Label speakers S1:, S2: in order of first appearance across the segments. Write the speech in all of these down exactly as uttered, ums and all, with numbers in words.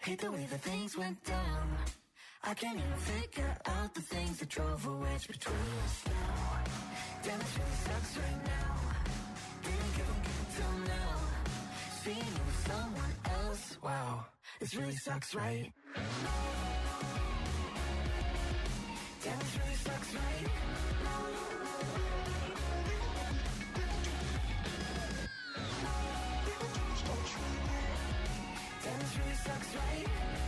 S1: Hate the way that things went down. I can't even figure out the things that drove a wedge between us now. Damn, this really sucks right now. Didn't give a fuck till now. Seeing you with someone else, wow, this really sucks, right? Damn, this really sucks, right? Damn, this really sucks, right?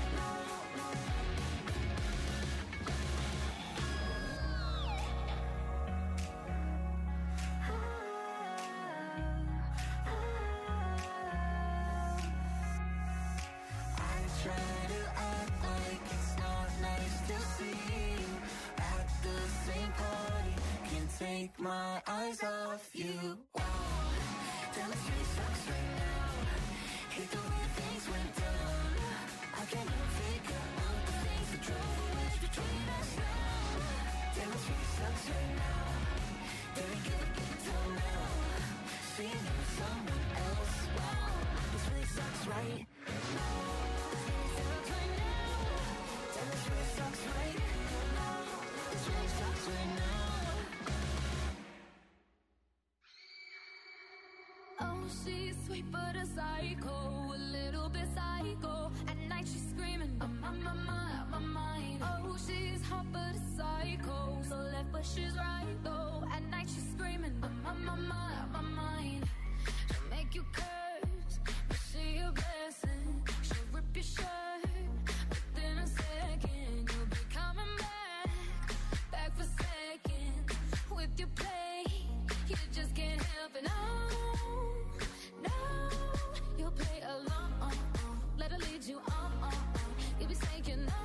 S1: Take my eyes off you. Wow, damn, this really sucks right now. Hate the way things went down. I can't even figure out the things that drove a wedge between us now. Damn, this really sucks right now. Didn't give a fuck till now. Seeing you with someone else. Wow, this really sucks right now. Damn, this really sucks right now. This really sucks right now.
S2: She's sweet but a psycho, a little bit psycho. At night she's screaming, I'm on my mind, my mind. Oh, she's hot but a psycho, so left but she's right though. At night she's screaming, I'm on my mind, my mind. She'll make you curse, but she a blessing. She'll rip your shirt within a second. You'll be coming back, back for seconds. With your play, you just can't help it. No, no, you'll play along. Let her lead you on. You'll be saying no,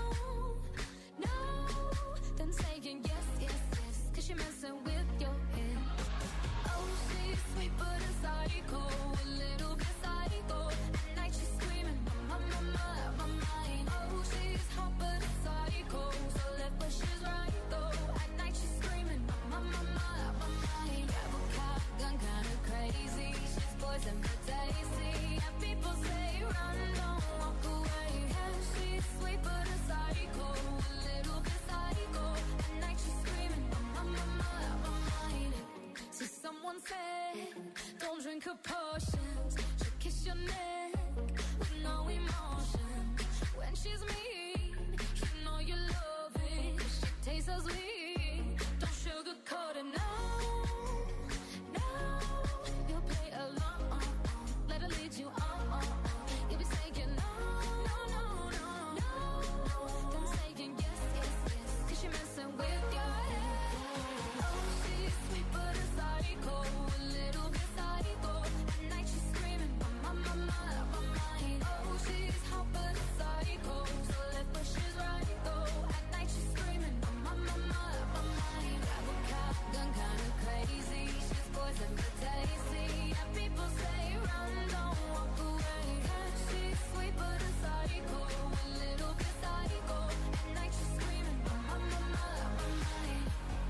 S2: no, then saying yes, yes, yes, cause you're messing with your head. Oh, she's sweet but a psycho, a little bit psycho. At night she's screaming, my, my, my, my mind. Oh, she's hot but a psycho, so left but she's right though. At night she's screaming, my, my, my, my mind. Grab a cop, gun kinda crazy. She's poison but tasty. And people say run, don't walk away. Yeah, she's sweet but a psycho, a little bit psycho. At night she's screaming, my, my, my, my mind. So someone said, don't drink her potions. She'll kiss your neck with no emotion. When she's mean, you know you love it. She tastes so sweet, don't sugarcoat it, no, no. You'll play along, let her lead you on. You'll be saying no, no, no, no, no. Then saying yes, yes, yes, cause you're messing with your head. Oh, she's sweet but a psycho, a little bit psycho. At night she's screaming, my, my, my, my mind. Oh, she's hot but a psycho, so left but she's right though. At night she's screaming, my, my, my, my mind. Grab a cop, gun kinda crazy. She's poison but tasty. And people say run, don't walk away. Yeah, she's sweet but a psycho, a little bit psycho. At night she's screaming, my, my, my, my mind.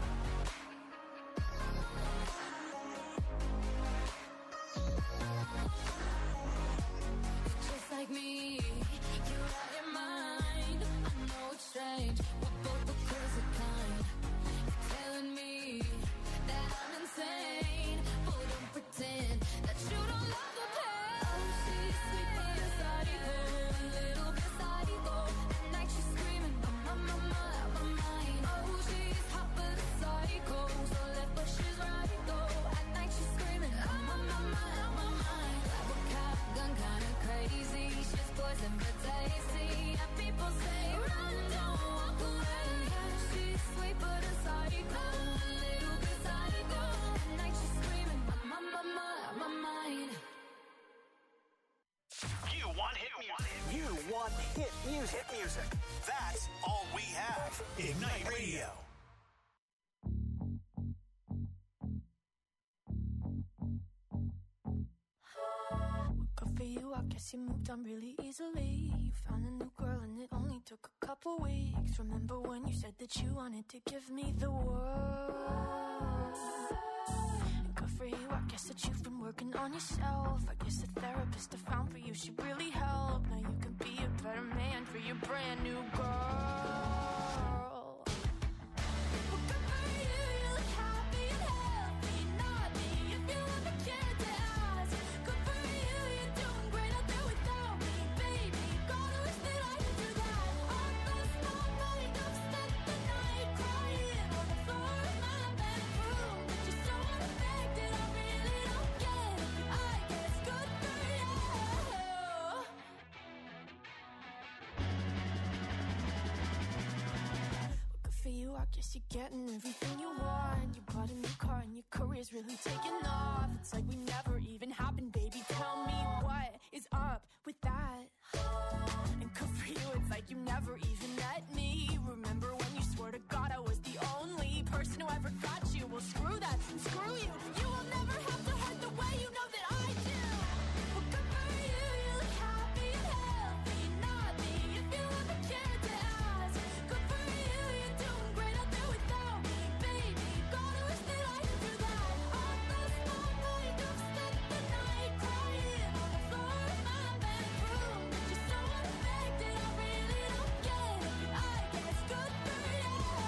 S2: Just like me, you're out your mind. I know it's strange, we're both the crazy kind. You're telling me that I'm insane, but don't pretend that you don't love the pain. Oh, she's sweet but a psycho, a little bit psycho. At night she's screaming, my, my, my, my, my mind. Oh, she's hot but a psycho, so left but she's right though. At night she's screaming, my, my, my, my, my mind. Grab a cop, gun kinda crazy. She's poison but tasty. And people say run, don't walk away. Yeah, she's sweet but a psycho, a little bit psycho. At night she's screaming, my, my, my, my, my mind.
S3: You want hit music. You want hit music. Hit music. That's all we have. Ignite Radio.
S4: Good for you, I guess you moved on really easily. You found a new girl and it only took a couple weeks. Remember when you said that you wanted to give me the world? Good for you, I guess that you've been working on yourself. I guess the therapist I found for you should really help. Now you can be a better brand new girl. Well, good for you, you look happy and healthy. Not me, if you ever cared to ask. Good for you, you're doing great out there without me, baby. Gotta wish that I could do that. I've lost my mind, I've spent the night crying on the floor of my bedroom. But you're so unaffected, I really don't get it. I guess good for you. Good for you, I guess you're getting everything you want. You bought a new car and your career's really taking off. It's like we never even happened, baby. Tell me what is up with that. And good for you, it's like you never even met me. Remember when you swore to God I was the only person who ever got you? Well, screw that, screw you. You will never have to hurt the way you know that I do. Well, good for you, you look happy and healthy. Not me, if you ever cared to ask. Good for you, you're doing great out there without me, baby. Gotta wish that I could do that. I've lost my mind, I've spent the night crying on the floor of my bedroom. But you're so unaffected, I really don't get it. I guess good for you.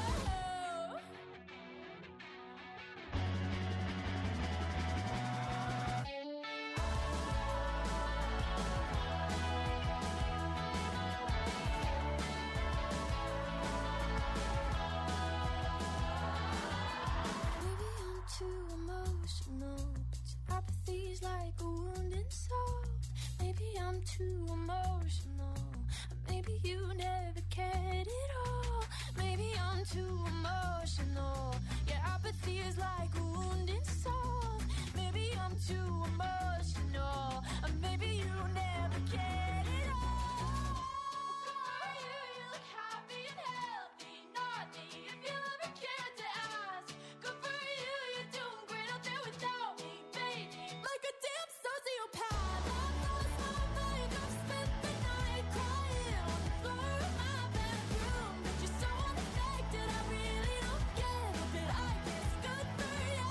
S4: Maybe I'm too emotional, but your apathy's like a wounded soul. Maybe I'm too emotional, or maybe you never cared at all. Maybe I'm too emotional, your apathy is like a wounded soul. Maybe I'm too emotional, or maybe you never cared at all. Good for you, you look happy and healthy. Not me, if you ever cared to ask. Good for you, you're doing great out there without me, baby. Like a damn sociopath. I've lost my mind, I've spent the night crying on the floor of my bedroom. But you're so unaffected, I really don't get it. But I guess good for you.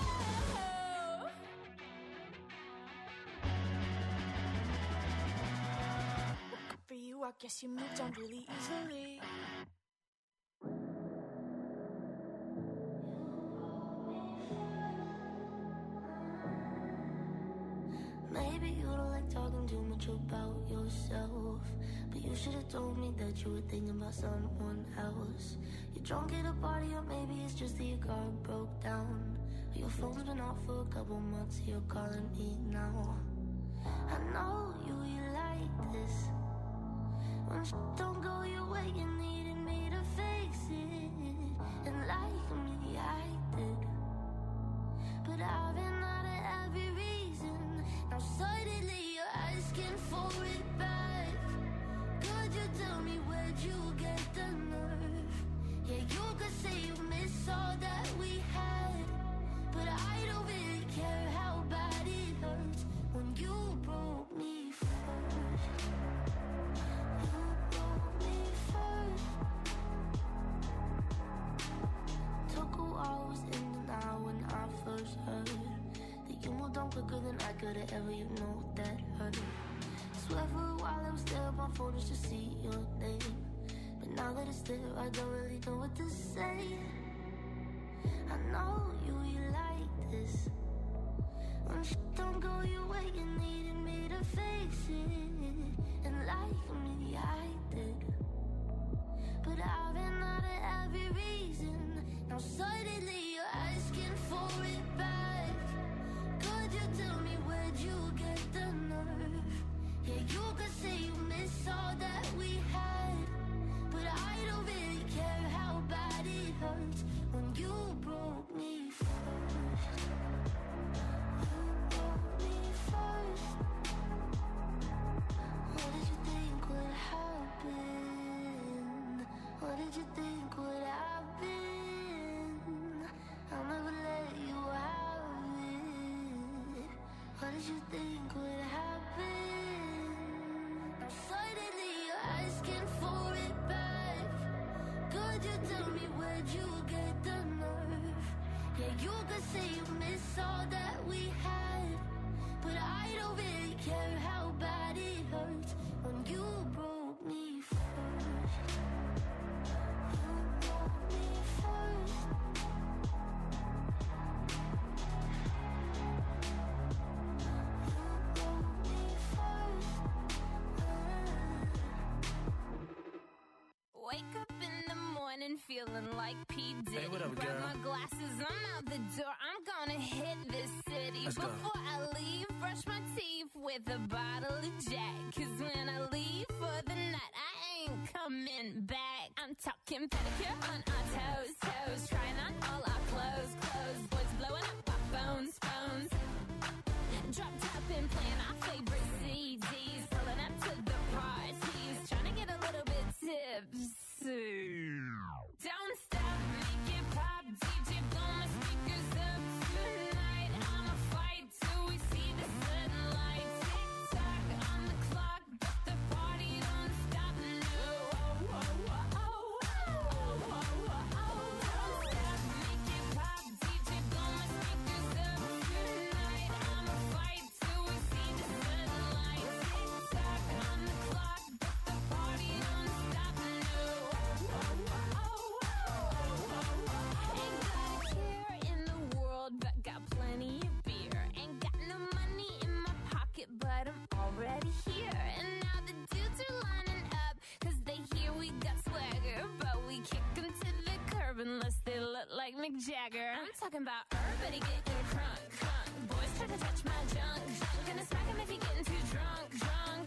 S4: Good for you, I guess you moved on really easily.
S1: Maybe you don't like talking too much about yourself, but you should have told me that you were thinking about someone else. You're drunk at a party, or maybe it's just that your car broke down. Or your phone's been off for a couple months, so you're calling me now. I know you, you like this. When shit don't go your way, you needed me to fix it. And like me, I did. But I've been out of every reason. Now suddenly you're asking for it back. Could you tell me where'd you get the nerve? Yeah, you could say you miss all that we had, but I don't really care how bad it hurts when you broke me first. You broke me first. Took a while, was in denial when I first heard that you moved on quicker than I could've ever, you know that hurt. Swear for a while I was there on my phone just to see your name, but now that it's there, I don't really know what to say. I know you, you like this. When shit don't go your way, you needed me to fix it. And like me, I did. But I've been out of every reason. Now suddenly you're asking for it back. Could you tell me where'd you get the nerve? Yeah, you could say you miss all that we had, but I don't really care how bad it hurts when you broke me first. You broke me first. What did you think would happen? What did you think would happen? I'll never let you have it. What did you think would happen? Now suddenly you're asking for it back. Could you tell me where'd you get the nerve? Yeah, you could say you miss all that we had, but I don't really care how bad it hurts when you broke me first.
S2: feeling like P. Diddy.
S5: Hey, what up,
S2: Grab
S5: girl?
S2: my glasses, I'm out the door. I'm gonna hit this city.
S5: Let's go.
S2: Before I leave, brush my teeth with a bottle of Jack. Cause when I leave for the night, I ain't coming back. I'm talking pedicure on our toes, toes. Trying on all our clothes, clothes. Boys blowing up our phones, phones. Drop top and playing our favorite C Ds. Pulling up to the parties. Trying to get a little bit tipsy. Don't stop, make it pop. D J, blow my speakers up tonight. I'ma fight till we see the sunlight. Tick tock on the clock, but the party don't stop. No, oh, oh, oh, oh, oh, oh, oh, oh. Don't stop, make it pop. D J, blow my speakers up tonight. I'ma fight till we see the sunlight. Tick tock on the clock, but the party don't stop. No, oh, oh, oh, oh, oh, oh. Ain't got a care in the world, but got plenty of beer. Ain't got no money in my pocket, but I'm already here. And now the dudes are lining up, cause they hear we got swagger. But we kick them to the curb unless they look like Mick Jagger. I'm talking about everybody getting crunk, crunk. Boys try to touch my junk, junk. Gonna smack him if he getting too drunk, drunk.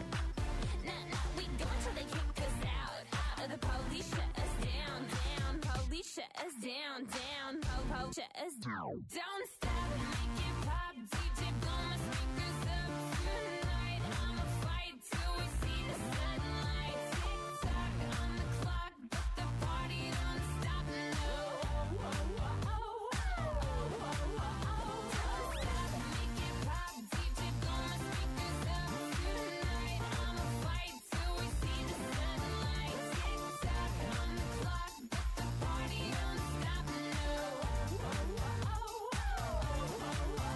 S2: Nah, nah, we go until they kick us out, out. Or the police shut us down, down. Police shut us down, down. Po, po, shut us down. Don't stop, make it pop. D J, blow my speakers up tonight. I'ma fight till we see the sunlight. Tick tock on the clock, but the party don't stop. No, oh, oh, oh, oh, oh, oh, oh, oh. Don't stop, make it pop. D J, blow my speakers up tonight. I'ma fight till we see the sunlight. Tick tock on the clock, but the party don't stop. No, oh, oh, oh, oh, oh,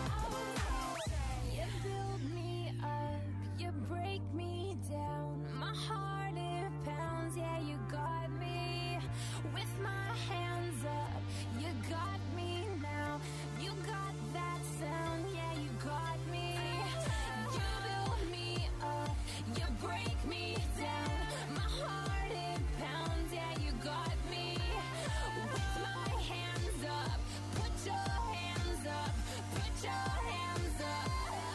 S2: oh. You build me up, you break me down. My heart it pounds, yeah, you got me. With my hands up, you got me now. You got that sound, yeah, you got me. You build me up, you break me down. My heart it pounds, yeah, you got me. With my hands up, put your hands up, put your hands up.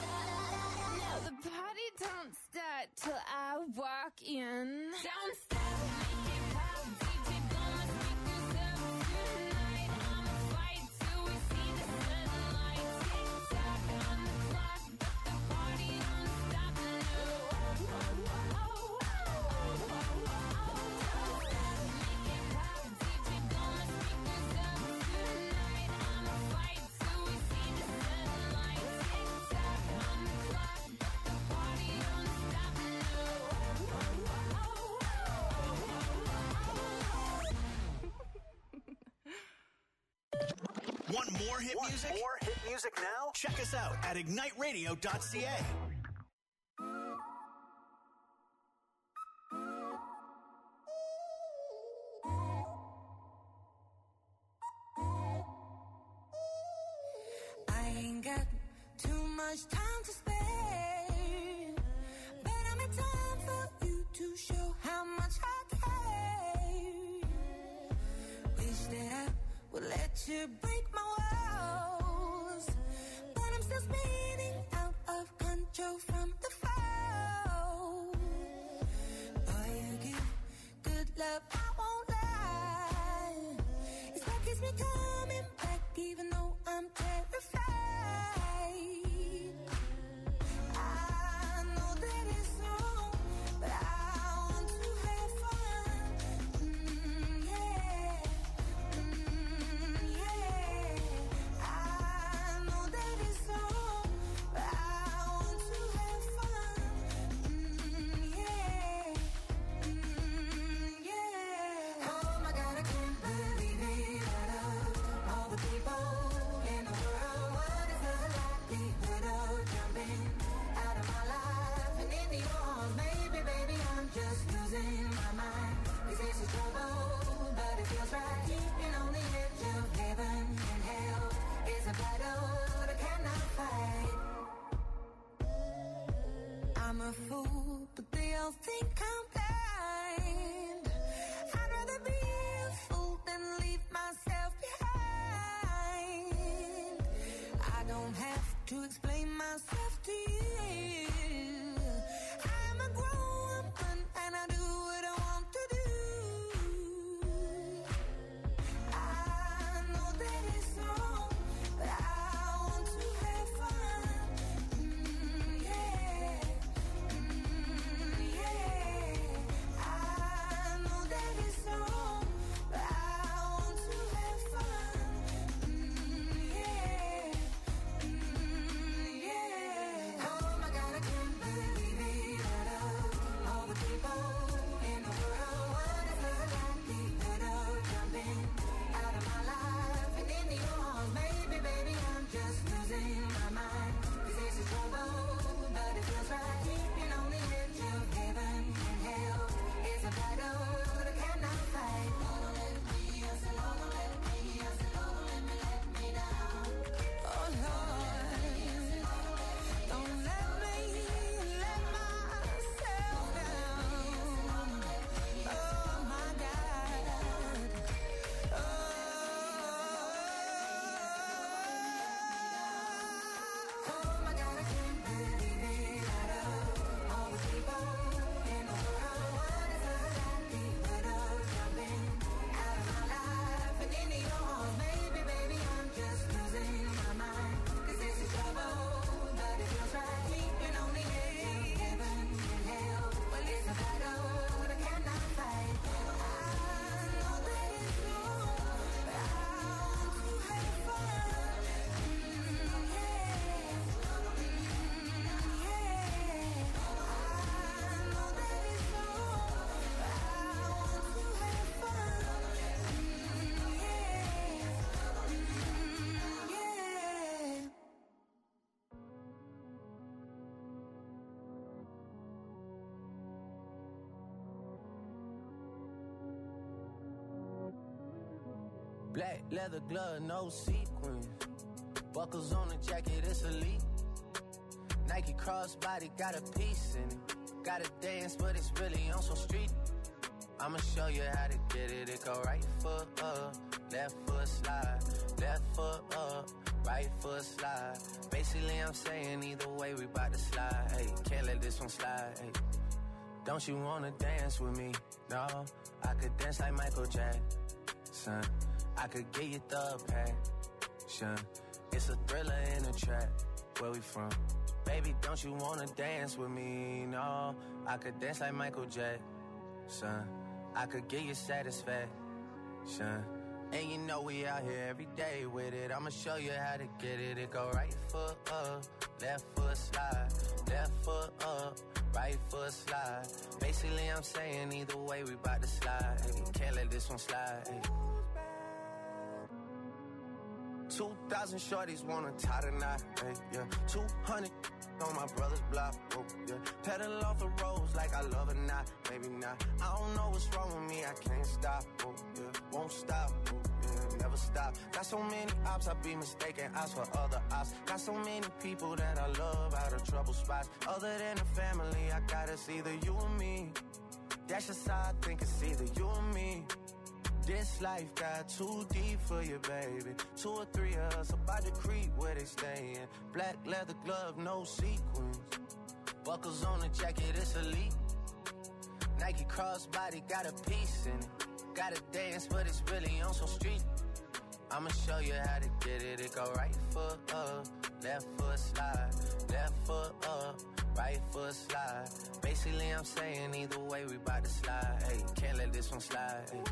S2: Now the party don't start till I walk in. Don't stop, make it pop. D J, blow my speakers up tonight. I'ma fight till we see the sunlight. Tick tock on the clock, but the party don't stop. No, oh, oh, oh, oh, oh, oh, oh. Don't stop, make it pop. D J, blow my speakers up tonight. I'ma fight till we see the sunlight. Tick tock on the clock, but the party don't stop. No, oh, oh, oh, oh, oh, oh, oh.
S3: Want more hit
S6: Want
S3: music?
S6: more hit music now?
S3: Check us out at ignite radio dot c a.
S1: I ain't got too much time to spare, but I'm in time for you to show how much I care. Wish that I would let you break my walls, but I'm still spinning out of control from the fall. Boy, you give good love, I won't lie. It's what keeps me coming back, even though I'm terrified. I know that it's wrong, but I want to have fun. Mm, yeah, mm, yeah. I know that it's wrong, but I want to have fun. Mm, yeah, mm, yeah. Oh my God, I can't believe it. I love all the people in the world. What is the likelihood of jumping out of my life and into yours? Maybe, baby, I'm just losing my mind. This is a trouble, but it feels right. Keeping on the edge of heaven and hell is a battle that I cannot fight. I'm a fool, but they all think I'm blind. I'd rather be a fool to explain myself to you. I'm a grown woman and I do what I want to do. I know that it's wrong, but I want to have fun. Mm, yeah, mm, yeah. I know that it's wrong, but I want to have fun. Mm, yeah, mm, yeah. Oh my God, I can't believe it. Out of all the people in the world, what if I got the good of jumping out of my life and into your arms? Maybe, baby, I'm just losing my mind. 'Cause this is trouble, but it feels right. Keeping on the edge of heaven and hell is a battle that I cannot fight. Don't let me, I said, don't let me, I said, don't let me let me down. Oh Lord, don't let me let myself down. Oh my God. Oh, oh my God, I can't believe it. Out of all the people in the world, what if I got the good of jumping out of my life and into your arms? Maybe, baby, I'm just losing my mind. 'Cause this is trouble, but it feels right. Keeping on the edge of heaven and hell. Well, it's a battle that I cannot fight. I know that it's wrong, but I want to have fun. Mm, yeah, mm, yeah. I know that it's wrong, but I want to have fun. Mm, yeah, mm, yeah.
S5: Black leather glove, no sequins. Buckles on the jacket, it's elite. Nike crossbody got a piece in it. Gotta dance, but it's really on some street. I'ma show you how to get it. It go right foot up, left foot slide, left foot up, right foot slide. Basically, I'm saying either way, we bout to slide. Hey, can't let this one slide. Hey. Don't you wanna dance with me? No, I could dance like Michael Jackson. I could get you the passion. It's a thriller in a trap. Where we from? Baby, don't you wanna dance with me? No, I could dance like Michael Jackson. I could get you satisfaction. And you know we out here every day with it. I'ma show you how to get it. It go right foot up, left foot slide, left foot up, right foot slide. Basically, I'm saying either way, we bout to slide. Hey, can't let this one slide. Hey. Two thousand shorties wanna tie the knot, hey, yeah. Two hundred on my brother's block, oh, yeah. Pedal off the roads like I love or not, maybe not. I don't know what's wrong with me, I can't stop, oh, yeah. Won't stop, oh, yeah. Never stop. Got so many ops, I be mistaken ops for other ops. Got so many people that I love out of trouble spots. Other than the family, I got it's either you or me. That's just how I think it's either you or me. This life got too deep for you, baby. Two or three of us about to creep where they stayin'. Black leather glove, no sequins. Buckles on the jacket, it's elite. Nike crossbody got a piece in it. Gotta dance, but it's really on some street. I'ma show you how to get it. It go right foot up, left foot slide, left foot up, right foot slide. Basically, I'm saying either way, we bout to slide. Hey, can't let this one slide. Hey.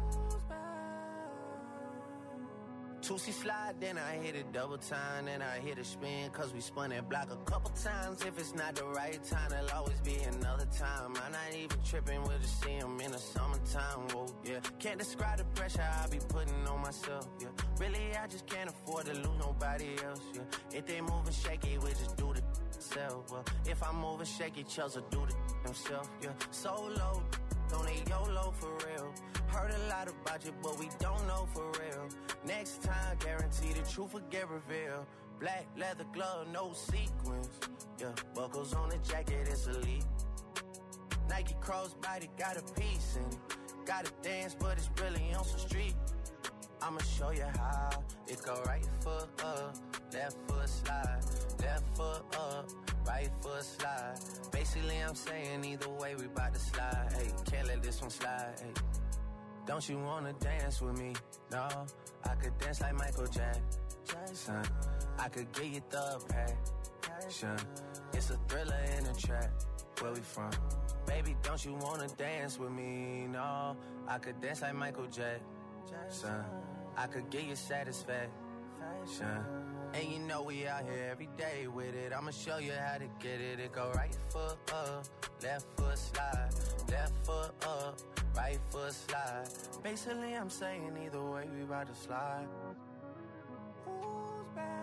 S5: Two-C slide, then I hit it double time, then I hit a spin, cause we spun that block a couple times. If it's not the right time, there'll always be another time. I'm not even tripping, we'll just see them in the summertime, whoa, yeah. Can't describe the pressure I be putting on myself, yeah. Really, I just can't afford to lose nobody else, yeah. If they moving shaky, we just do the self, well. If I'm moving shaky, Chels will do the himself, yeah. Solo, don't need YOLO for real. Heard a lot about you, but we don't know for real. Next time, guarantee the truth will get revealed. Black leather glove, no sequins. Yeah, buckles on the jacket, it's elite. Nike crossbody got a piece in it. Gotta dance, but it's really on some street. I'ma show you how. It go right foot up, left foot slide, left foot up, right foot slide. Basically, I'm saying either way, we bout to slide. Hey, can't let this one slide. Hey, don't you wanna dance with me? No, I could dance like Michael Jackson. I could get you the passion. It's a thriller in a track. Where we from? Baby, don't you wanna dance with me? No, I could dance like Michael Jackson. I could get you satisfaction. And you know we out here every day with it. I'ma show you how to get it. It go right foot up, left foot slide, left foot up, right foot slide. Basically, I'm saying either way, we about to slide. Who's back?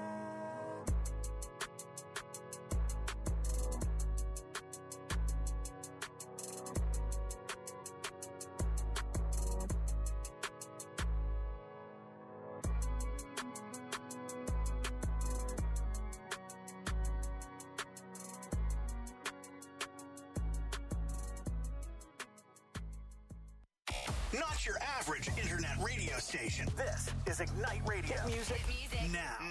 S3: Not your average internet radio station. This is Ignite Radio. Hit music,
S2: Hit music.
S3: now. Now.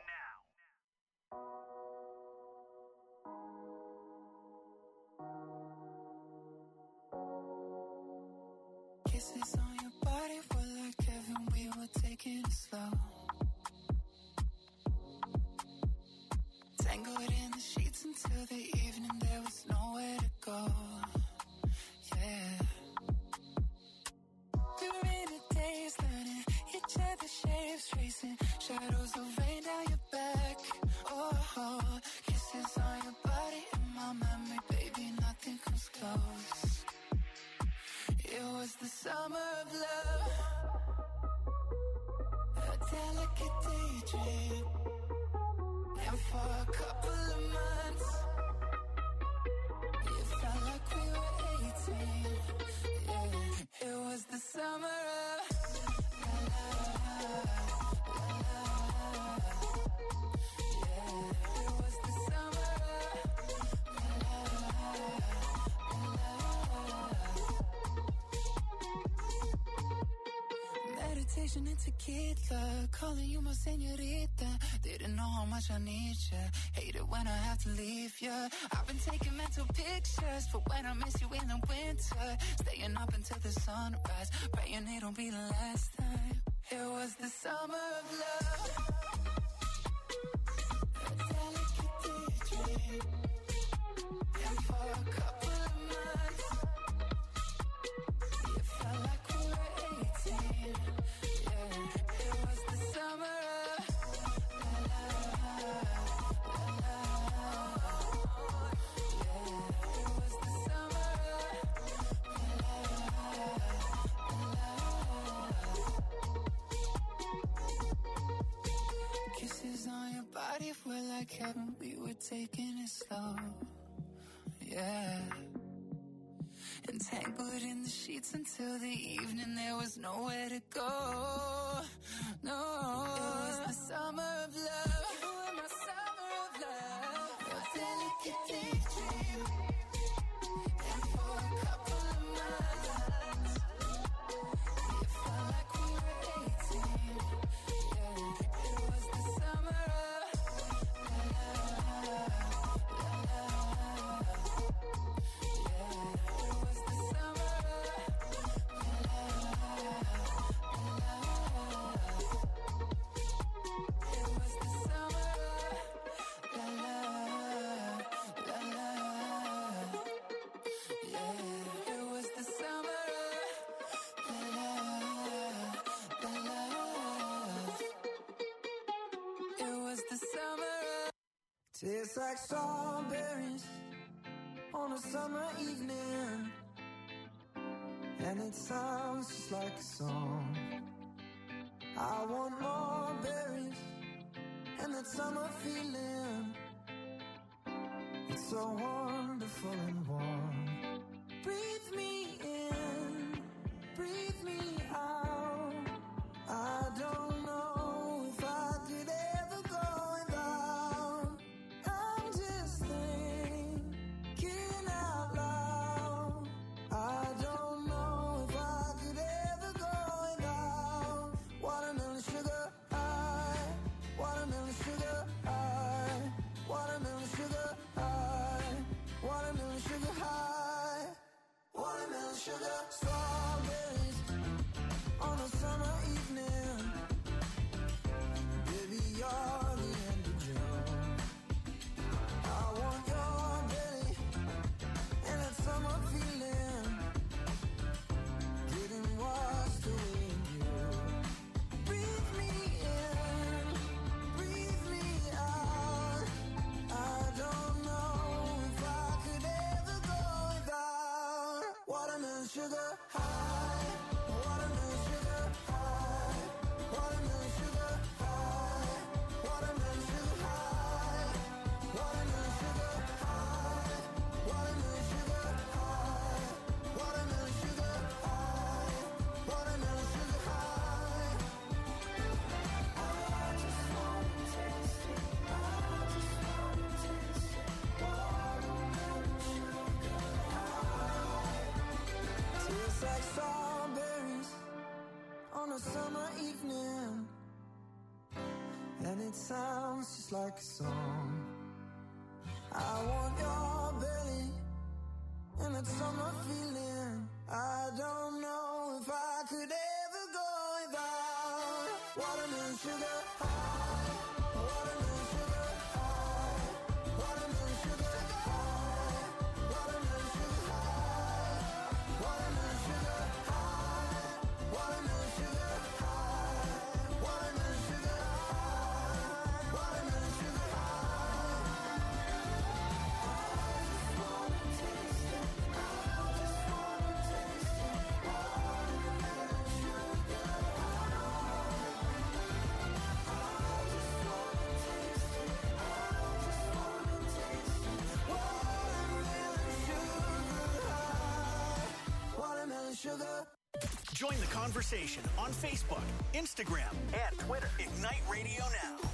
S6: Kisses on your body were like heaven, we were taking it slow. Tangled in the sheets until the evening, there was nowhere to go. Yeah. Through rainy days, learning each other's shapes, tracing shadows of rain down your back. Oh, oh, kisses on your body in my memory, baby, nothing comes close. It was the summer of love, a delicate daydream, and for a couple of months, it felt like we were eighteen. Yeah, it was the summer of la la la la. Yeah, it was the summer of la la la. Meditation and tequila, calling you my señorita. Didn't know how much I need you. Hate it when I have to leave you. I've been taking mental pictures for when I miss you in the winter. Staying up until the sunrise, praying it'll be the last time. It was the summer of love, a delicate daydream, and for a couple of months, it felt like we were eighteen. Yeah, it was the summer of la la la la. Yeah, it was the summer of la la la. Kisses on your body were like heaven, we were taking it slow. Yeah. Entangled in the sheets until the evening, there was nowhere to go. No, it was the summer of love. You were my summer of love, a delicate daydream, and for a couple of months, it felt like we were eighteen. Yeah, it was the summer of la la la la. Yeah, it was the summer of la la la la. It was the summer of la la la la. Yeah, it was the summer of la la la la. It was the summer of.
S7: Tastes like strawberries on a summer evening, and it sounds just like a song. I want more berries and that summer feeling. It's so wonderful and warm. Breathe me in, breathe me out. I don't know if I could ever go without. I'm just thinking out loud. I don't know if I could ever go without watermelon sugar high, watermelon sugar sugar. Strawberries on a summer evening. Baby, you're the end of June. I want your belly and that summer feeling, getting washed away in you. Breathe me in, breathe me out. I don't know if I could ever go without watermelon sugar high, watermelon sugar high, watermelon sugar high, watermelon sugar high, watermelon sugar high, watermelon sugar high, watermelon sugar high, watermelon sugar high. I just wanna taste it, I just wanna taste it, watermelon sugar high. Tastes like strawberries on a summer evening, and it sounds just like a song. I want your belly and that summer feeling. I don't know if I could ever go without watermelon sugar high, watermelon sugar high, watermelon sugar high, watermelon sugar high, watermelon sugar high, watermelon sugar high, watermelon sugar high, watermelon sugar high. I just wanna taste it, I just wanna taste it, watermelon sugar high. I just wanna taste it, I just wanna taste it, watermelon sugar high, watermelon sugar.
S3: Join the conversation on Facebook, Instagram, and Twitter. Ignite Radio Now.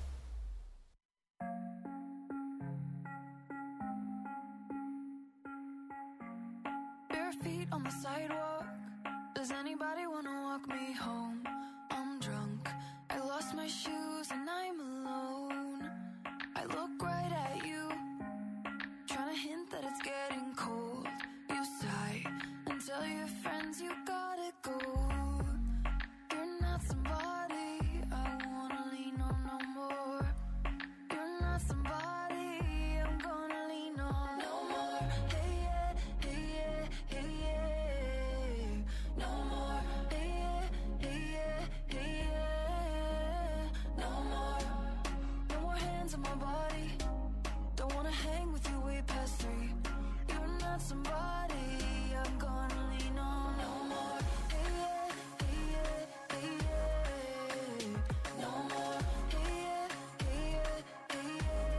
S4: Bare feet on the sidewalk. Does anybody wanna walk me home? I'm drunk. I lost my shoes and I'm alone. I look right at you, trying to hint that it's getting cold. You sigh and tell your friends you gotta go. You're not somebody I wanna lean on no more. You're not somebody I'm gonna lean on no more. Hey yeah, hey yeah, hey yeah. No more. Hey yeah, hey yeah, hey yeah. No more. No more hands on my body. Don't wanna hang with you way past three. You're not somebody I'm gonna lean on no more. Hey yeah, hey yeah, hey yeah. No more. Hey yeah, hey yeah, hey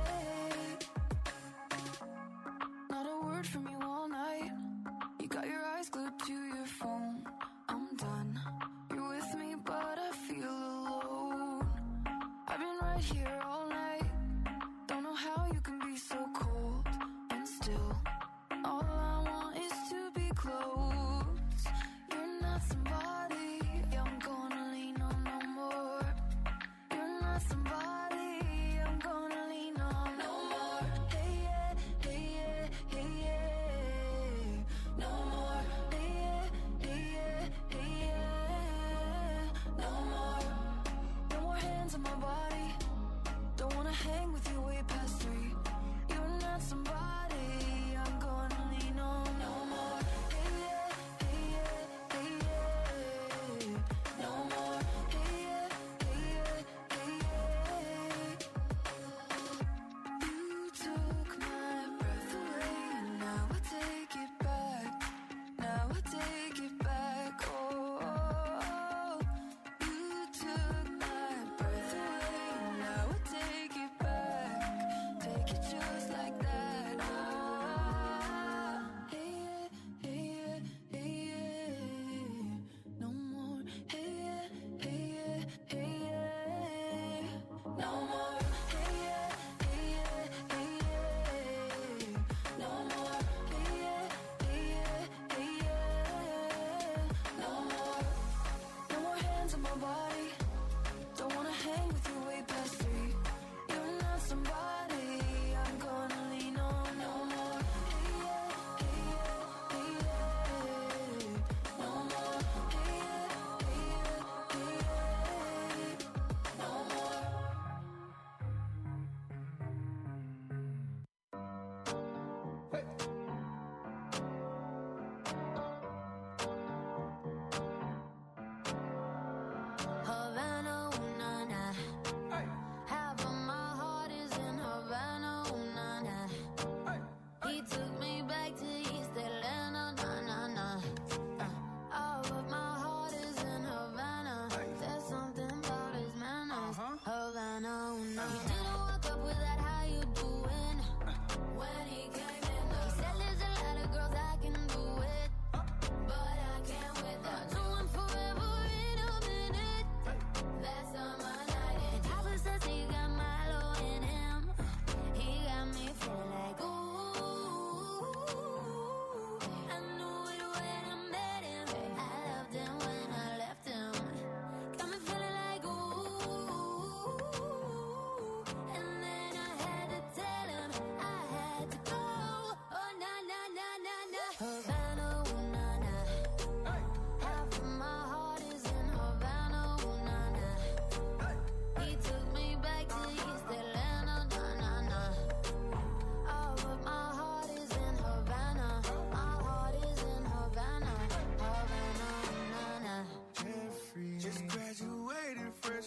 S4: yeah. Not a word from you all night. You got your eyes glued to your phone. I'm done. You're with me, but I feel alone. I've been right here all night. Don't know how you can be so cold and still. All I want is to be close. You're not somebody I'm gonna lean on no more. You're not somebody I'm gonna lean on no more. Hey yeah, hey yeah, hey yeah. No more. Hey yeah, hey yeah, hey yeah. No more. No more hands on my body.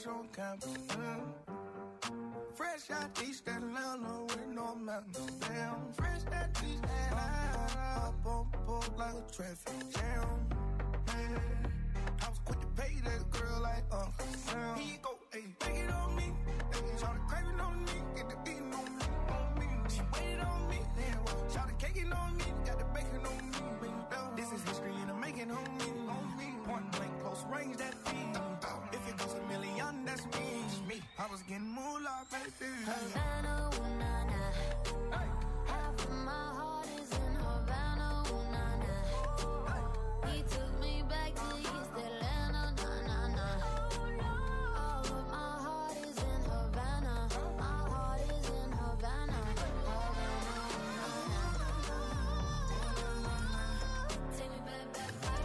S8: fresh on campus. Mm. Fresh out East Atlanta with no mountains. Damn, fresh out East Atlanta. Up on board like a traffic jam. Man, I was quick to pay that girl like Uncle Sam. Here you go, ayy, take it on me. Ayy, shout the craving on me, get the beating on me, on me. She waited on me, then what? Shout the caking on me, got the bacon on me. This is history and I'm making on me, on me. Point blank, close range, that feed. If it goes a million, that's me. me. I was getting moolah, baby.
S2: Havana, ooh, nah, nah.
S8: Hey.
S2: Half of my heart is in Havana, ooh, nah, nah. He took me back to East Atlanta, nah, nah, nah. All of my heart is in Havana. My heart is in Havana. Havana, ooh, nah, nah. Take me back, back, back.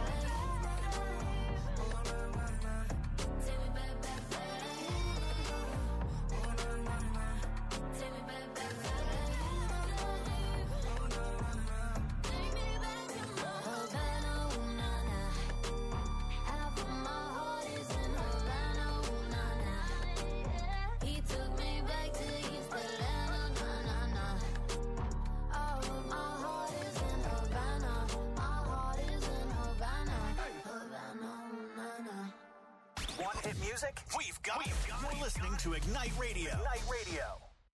S2: Take me back, back, back. Take me back, back, back. Take me back to Havana, ooh, nah, nah. Half of my heart is in Havana, ooh, nah, nah. He took me back to East Atlanta, nah, nah, nah. All of my heart is in Havana. My heart is in Havana. Havana, ooh, nah, nah.
S3: Want hit music? We've got it. You're listening to Ignite Radio. Ignite Radio.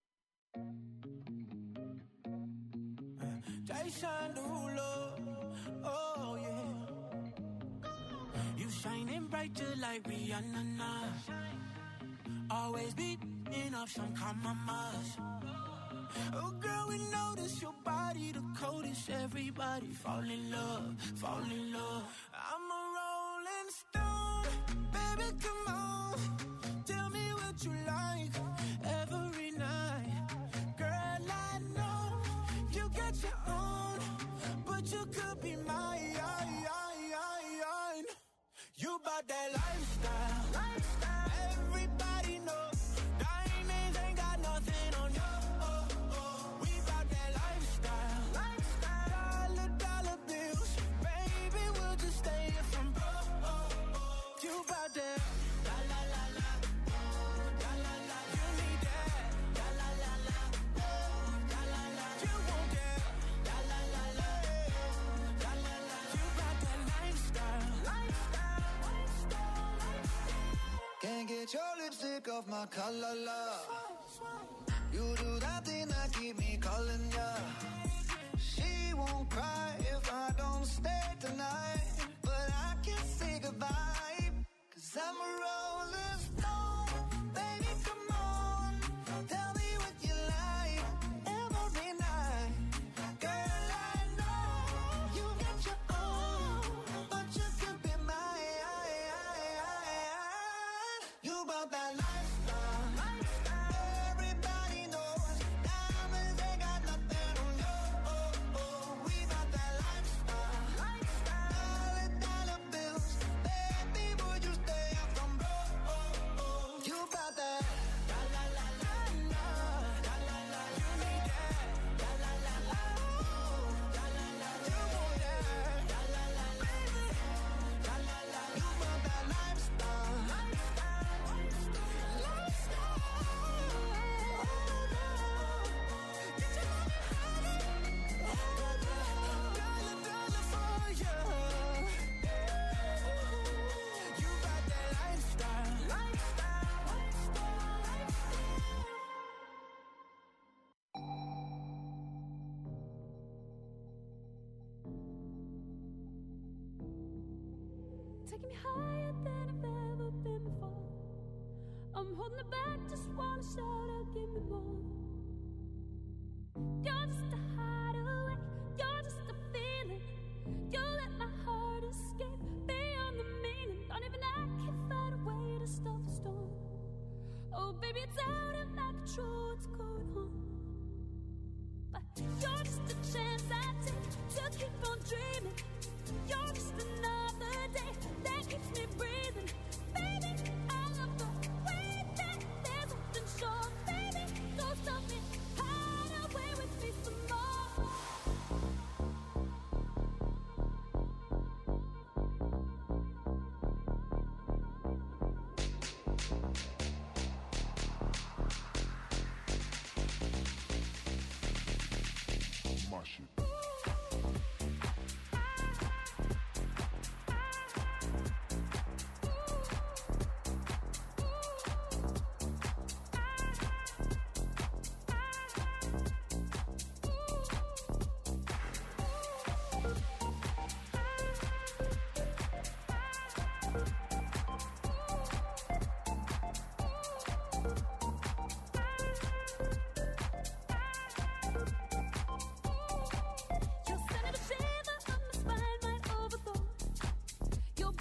S7: Jason Derulo, oh yeah. You shining bright just like Rihanna, nah. Always beating up some compromise. Oh girl, we notice your body the coldest. Everybody fall in love, fall in love. I'm a rolling stone, baby, come on. Tell me what you like every night. Girl, I know you got your own, but you could be mine. You bout that lifestyle, lifestyle. Everybody knows diamonds ain't got nothing on you. Oh, oh. We bout that lifestyle, lifestyle. Dollar, dollar bills, baby, we'll just stay here from broke. Oh, oh. You bout that, la la la la, la la la. You need that, la la la la, la la la. You want that, la la la la, la la la. You bout that lifestyle, lifestyle.
S8: Can't get your lipstick off my collar, love. You do that thing that keep me calling ya. She won't cry if I don't stay tonight, but I can't say goodbye, cause I'm a rolling stone. Baby, come on, tell me what you like every night. Girl, I know you got your own, but you could be mine. You bout that lifestyle, lifestyle. Everybody knows diamonds ain't got nothing on you. Oh, oh. We bout that lifestyle, lifestyle. Dollar, dollar bills, baby, would you stay up from broke? Oh, oh. You bout that, la la la la la, la la la. You need that, la la la la, la la la. You want that, la la la la, baby, la la la. You bout that lifestyle, lifestyle, lifestyle. Get your money, dollar, dollar for you. You bout that lifestyle, lifestyle, lifestyle.
S2: Taking me higher than I've ever been before. I'm holding it back, just wanna shout out, give me more. You're just a hideaway, you're just a feeling. You let my heart escape beyond the meaning. Don't even I can find a way to stop the storm. Oh baby, it's out of my control, what's going on? But you're just a chance I take to keep on dreaming. You're just another day that keeps me breathing. Baby, I love the way that there's something sure. Baby, don't stop me, hide away with me some more.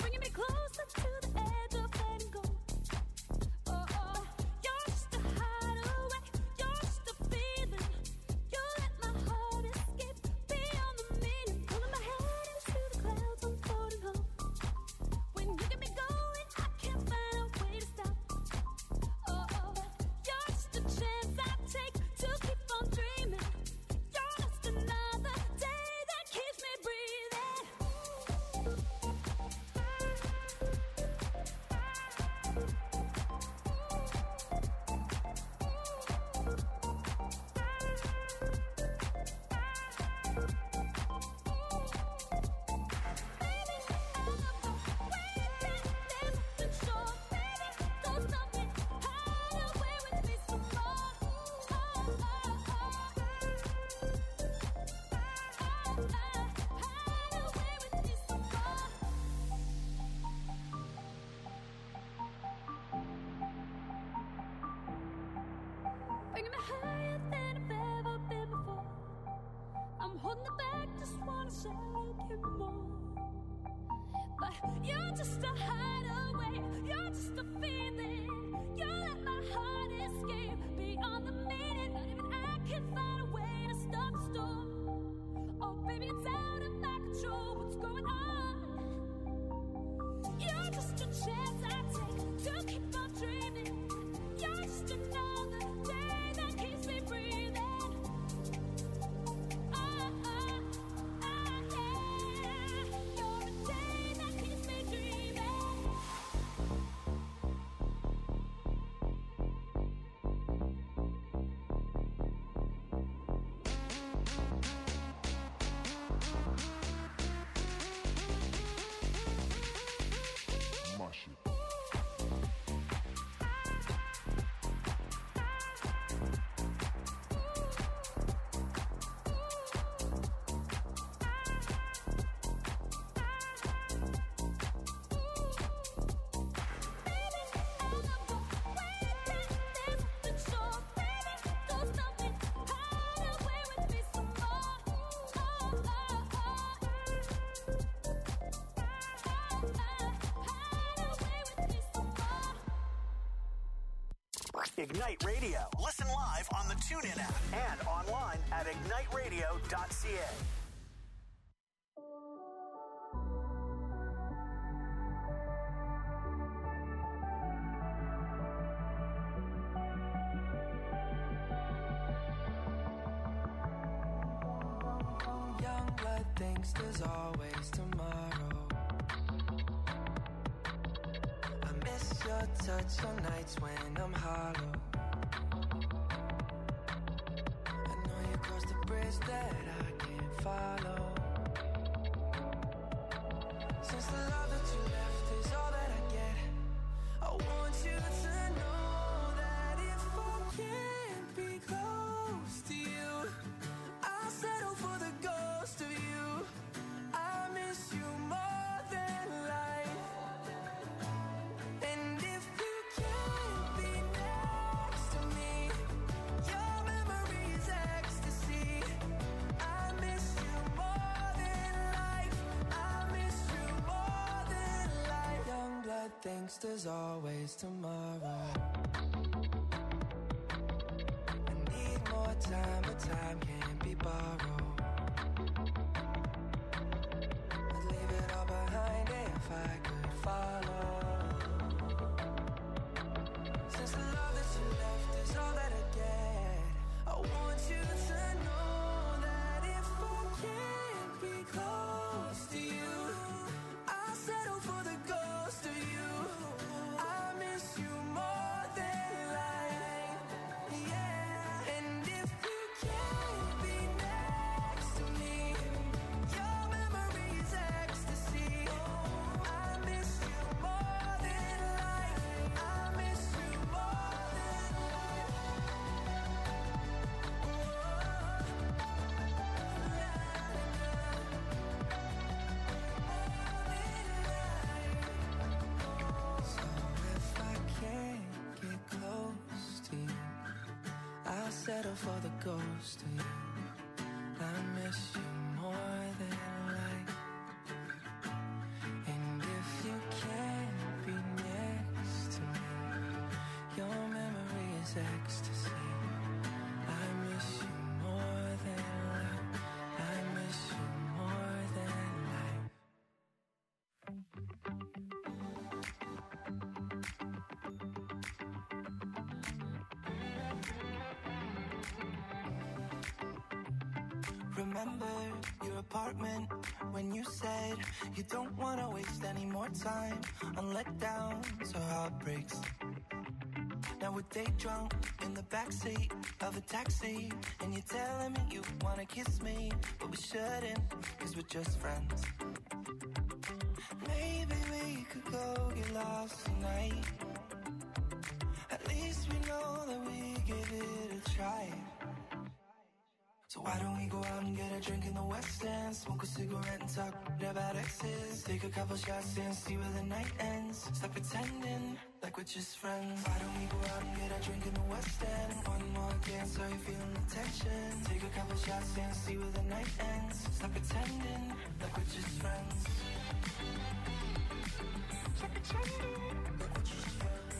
S2: bringing me closer to the edge of letting go. Oh, oh, you're just a hideaway, you're just a feeling. You let my heart escape beyond the meaning, pulling my head into the clouds, I'm floating home. When you get me going, I can't find a way to stop. Oh, oh, you're just a chance I take to keep on dreaming. You're just another day that keeps me breathing. Bringing me higher than I've ever been before. I'm holding it back, just wanna shout, give me more. But you're just a hideaway, you're just a feeling. You let my heart escape beyond the meaning. Not even I can find a way to stop the storm. Oh baby, it's out of my control, what's going on? You're just a chance I take to keep on dreaming. You're just another day that keeps me breathing. Ah, ah, ah, yeah. You're a day that keeps me dreaming.
S3: Ignite Radio. Listen live on the TuneIn app and online at ignite radio dot c a.
S9: Young blood thinks there's always tomorrow. I miss your touch on nights when I'm hollow. I know you crossed the bridge that I can't follow. Since the love that you left is all that I get, I want you to know that if I can't be close to you, I'll settle for the ghost of you. I miss you more than life. And if you can't be next to me, your memory is ecstasy. I miss you more than life. I miss you more than life. Young blood thinks there's always tomorrow. I need more time, but time can't be borrowed. I'd leave it all behind if I could follow. Since the love that you left is all that I get, I want you to know that if I can't be close to you, I'll settle for the ghost of you. I miss you more than life. Yeah. And if you can't be next to me, your memory is ecstasy. I miss you more than life. I miss you more than life. So if I can't get close to you, I'll settle for the ghost of you. I miss you more than life. And if you is ecstasy. I miss you more than life. I miss you more than life.
S8: Remember your apartment when you said you don't want to waste any more time on letdowns or heartbreaks. Now we're day drunk in the backseat of a taxi, and you're telling me you want to kiss me, but we shouldn't, cause we're just friends. Maybe we could go get lost tonight. At least we know that we give it a try. So why don't we go out and get a drink in the West End, smoke a cigarette and talk about exes, take a couple shots and see where the night ends. Stop pretending like we're just friends. Why don't we go out and get a drink in the West End? One more dance, are you feeling the tension? Take a couple shots and see where the night ends. Stop pretending like we're just friends. Stop pretending like we're just friends.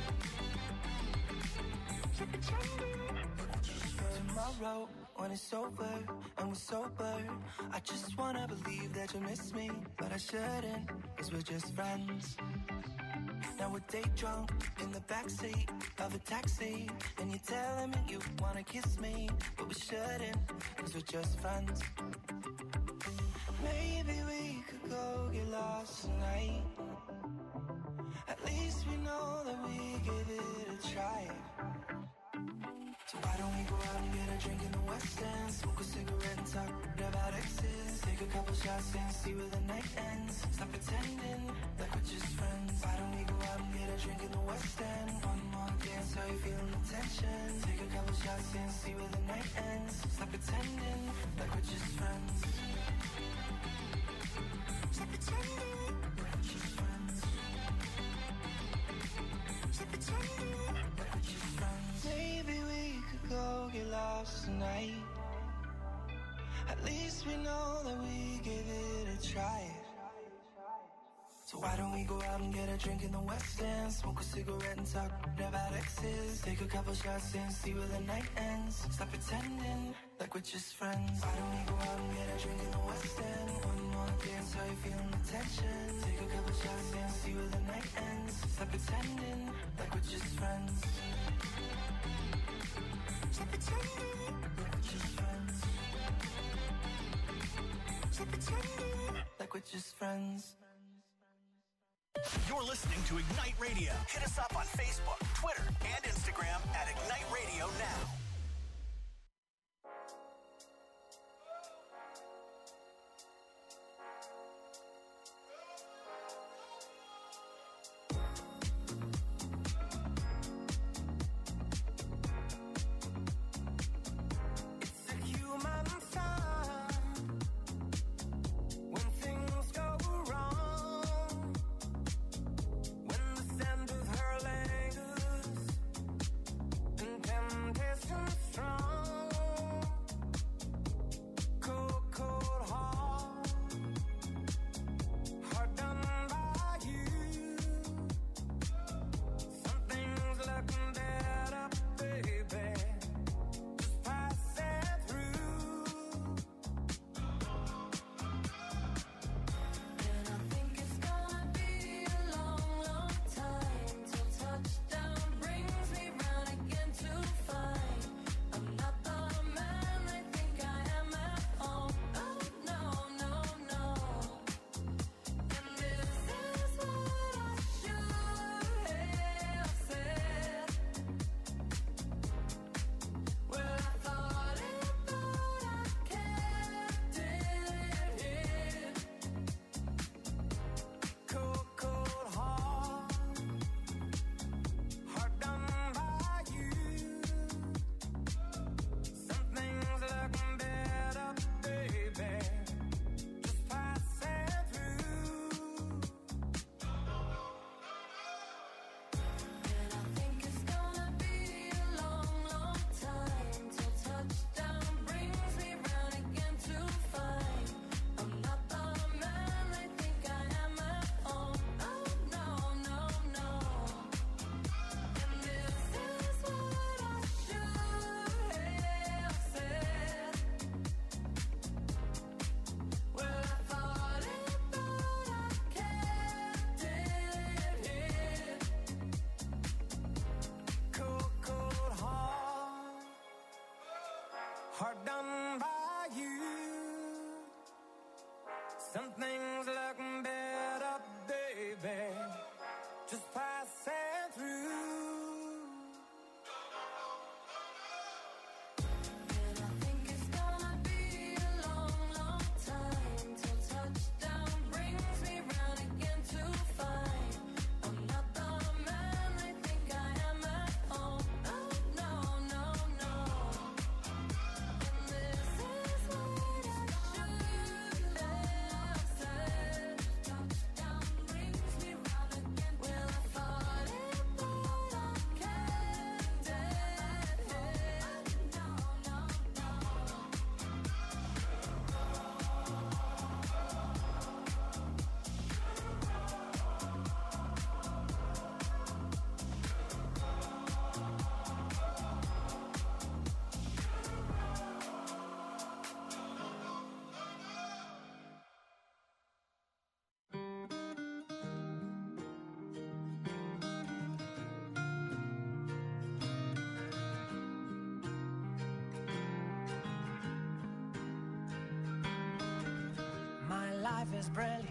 S8: Stop pretending like we're just friends. Tomorrow, when it's over and we're sober, I just wanna believe that you miss me, but I shouldn't, cause we're just friends. Now we're day drunk in the backseat of a taxi, and you're telling me you wanna kiss me, but we shouldn't, cause we're just friends. Maybe we could go get lost tonight. At least we know that we give it a try. So why don't we go out and get a drink in the West End, smoke a cigarette and talk about exes, take a couple shots and see where the night ends. Stop pretending like we're just friends. Why don't we go out and get a drink in the West End? One more dance, are you feeling the tension? Take a couple shots and see where the night ends. Stop pretending like we're just friends. Stop pretending like we're just friends. Stop pretending like we're just friends. Maybe we could go get lost tonight. At least we know that we give it a try. So why don't we go out and get a drink in the West End, smoke a cigarette and talk about exes, take a couple shots and see where the night ends. Stop pretending like we're just friends. Why don't we go out and get a drink in the West End? One more dance, are you feeling the tension? Take a couple shots and see where the night ends. Stop pretending like we're just friends. Stop pretending like we're just friends. Stop pretending like we're just friends.
S3: You're listening to Ignite Radio. Hit us up on Facebook, Twitter, and Instagram at Ignite Radio Now.
S9: Temptation Some things look better, baby, just passing through.
S10: Life is brilliant.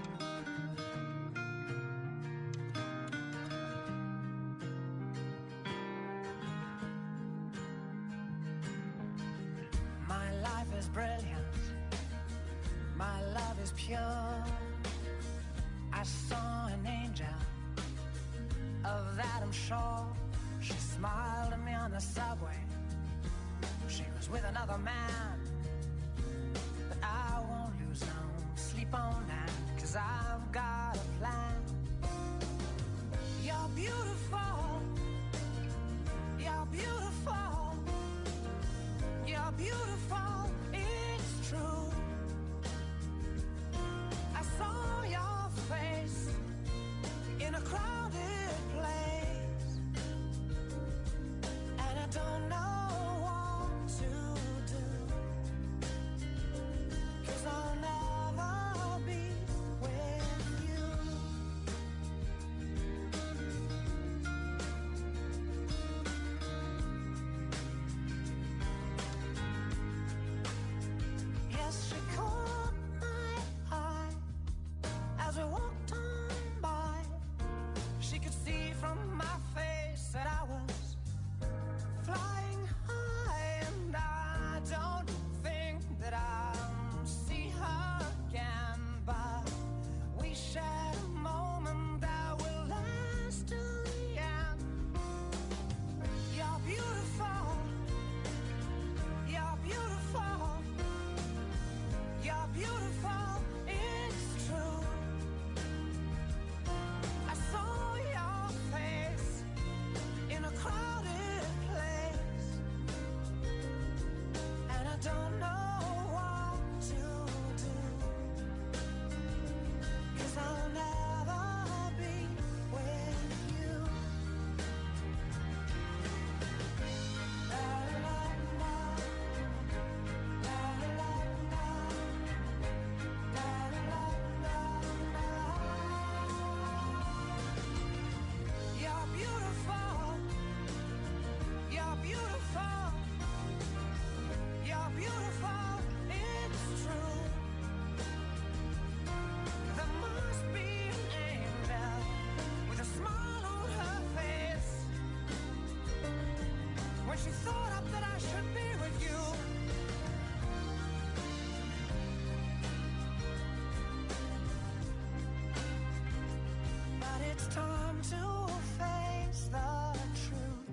S10: My life is brilliant. My love is pure. I saw an angel, of that I'm sure. She smiled at me on the subway. She was with another man, but I won't lose no sleep on that, 'cause I've got a plan. You're beautiful. You're beautiful. You're beautiful. It's true. I saw your face in a crowded place, and I don't know what to do, 'cause I'll never be with you. Yes, she caught my eye as we walked on by. She could see from my face that I was flying high, and I don't think that I'll see her again, but we shared a moment that will last till the end. You're beautiful. You're beautiful. You're beautiful. It's true. I saw your face in a crowded place, and I don't know what to do, 'cause I'll never be with you. La la la la. La la la la. La la la la. You're beautiful. You're beautiful. You're beautiful. It's true. There must be an angel with a smile on her face when she thought up that I should be with you. But it's time to face the truth.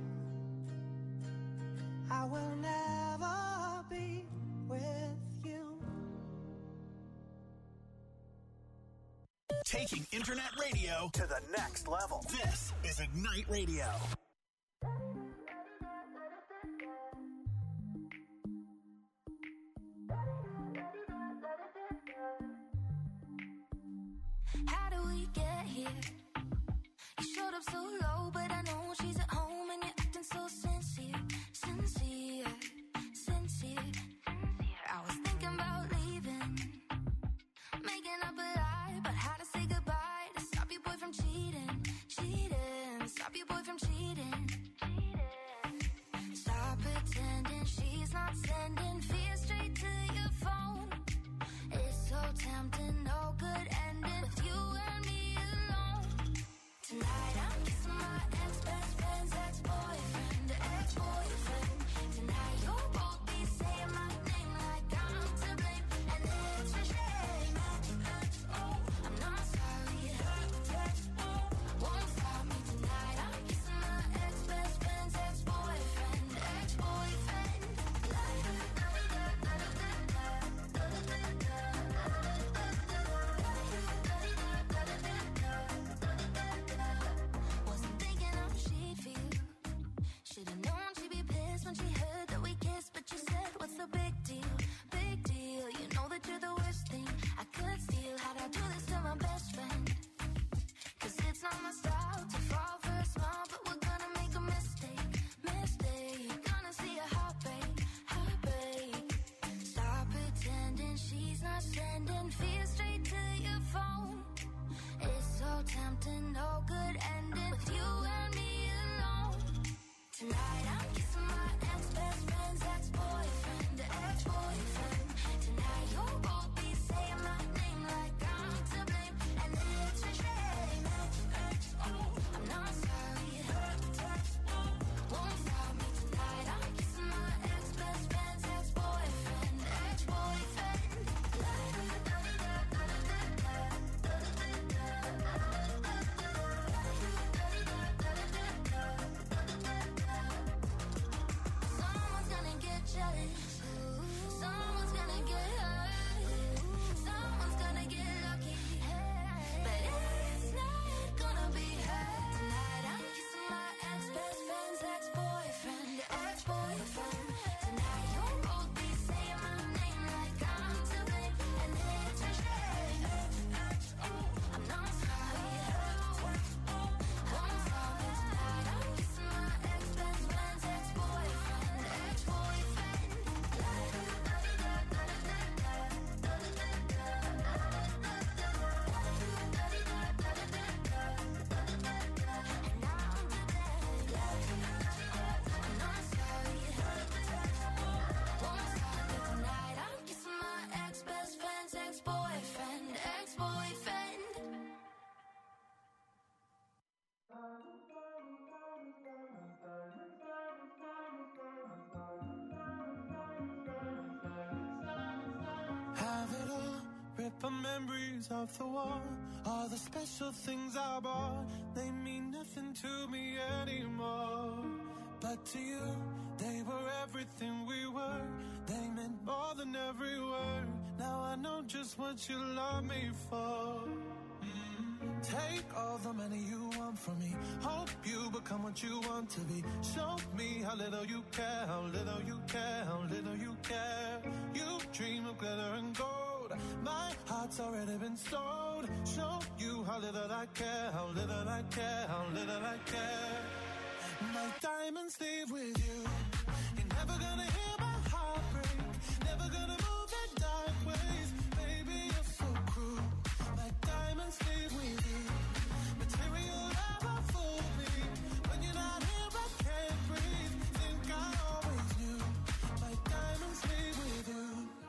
S10: I will never be with you.
S3: Taking internet radio to the next level. This is Ignite Radio.
S2: How do we get here? You showed up so low, but I know she's at home, and you're acting so sincere, sincere, sincere. I was thinking about leaving, making up a lie about how to say goodbye, to stop your boy from cheating, cheating, stop your boy from cheating. Stop pretending she's not sending fear straight to your phone. It's so tempting.
S7: memories of the war, all the special things I bought, they mean nothing to me anymore. But to you, they were everything we were. They meant more than every word. Now I know just what you love me for. Mm. Take all the money you want from me. Hope you become what you want to be. Show me how little you care, how little you care, how little you care. You dream of glitter and gold. My heart's already been sold. Show you how little I care, how little I care, how little I care. My diamonds leave with you. You're never gonna hear my heart break. Never gonna move in dark ways. Baby, you're so cruel. My diamonds leave with you. Material never fool me. When you're not here, I can't breathe. Think I always knew. My diamonds leave with you.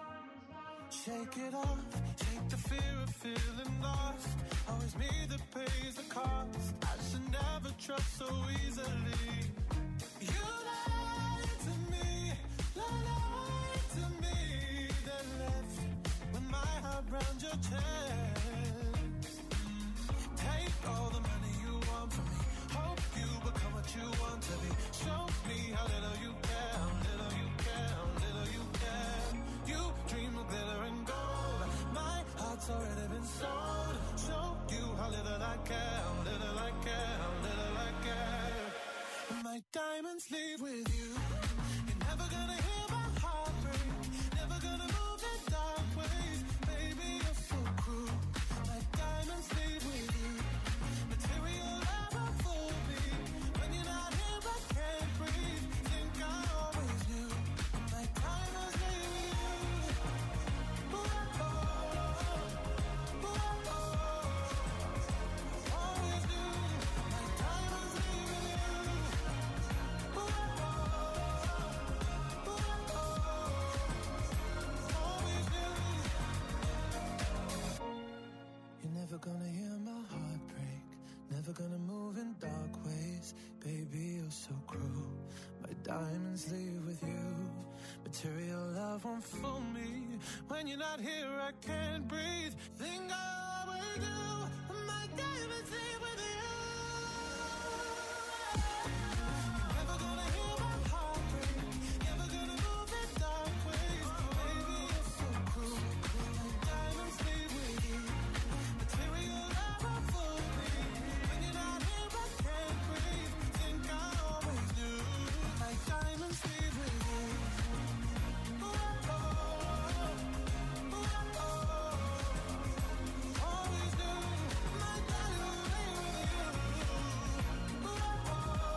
S7: Shake it off. Shake the fear of feeling lost. Always me that pays the cost. I should never trust so easily. You lied to me, lied to me. Then left with my heart round your chest. Take all the money you want from me. Hope you become what you want to be. Show me how little you care, how little you care, how little you care. You dream of glitter and gold. My heart's already been sold. Show you how little I care, how little I care, how little I care. My diamonds leave with you. You're never gonna hear my heart break. Never gonna move in dark ways. Baby, you're so cruel. My diamonds leave with you. Material never fool me. When you're not here, I can't breathe. Think I always knew. My diamonds leave with you. Ooh, oh, ooh, oh, always knew. My diamonds leave with you. You're never gonna hear my heart break. Never gonna move in dark ways. Baby, you're so cruel. My diamonds leave with you. Material love won't fool me. When you're not here, I can't breathe. Think I always do. My diamonds leave with you. Never gonna hear my heart break. Never gonna move in dark ways. Baby, you're so cruel. My diamonds leave with you. Material never fool me. When you're not here, I can't breathe. Think I always knew. My diamonds leave with you. Ooh, oh, ooh, oh, always knew. My diamonds leave with you. Ooh, oh, ooh,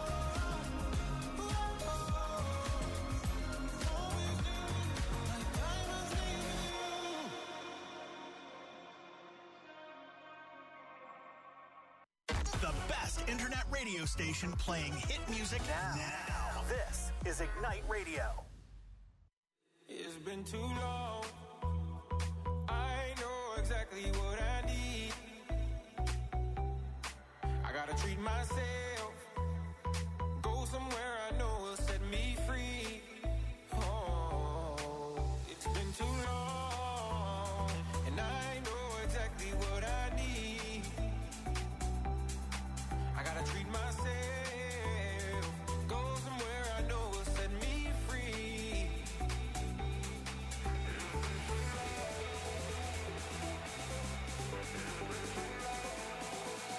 S7: oh, always knew. My diamonds leave with you.
S3: The best internet radio station playing hit music now. now. This is Ignite Radio.
S11: It's been too long. I know exactly what I need. I gotta treat myself